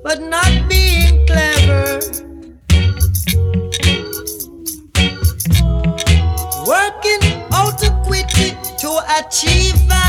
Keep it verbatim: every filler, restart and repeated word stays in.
but not being clever. Working out to quit it to achieve